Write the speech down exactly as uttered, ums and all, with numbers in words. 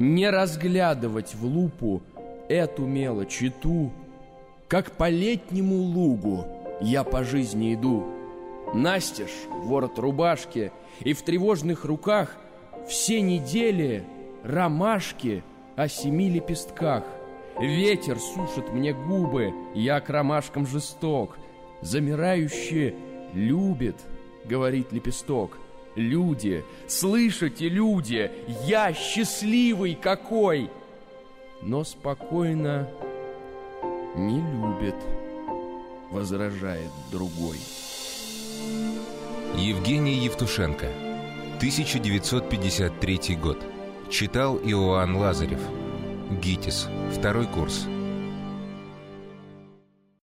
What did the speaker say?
Не разглядывать в лупу эту мелочь и ту. Как по летнему лугу я по жизни иду. Настежь ворот рубашки, и в тревожных руках все недели ромашки о семи лепестках. Ветер сушит мне губы, я к ромашкам жесток. Замирающие любит, говорит лепесток. Люди, слышите, люди, я счастливый какой! Но спокойно не любит, возражает другой. Евгений Евтушенко, тысяча девятьсот пятьдесят третий год. Читал Иоанн Лазарев. ГИТИС. Второй курс.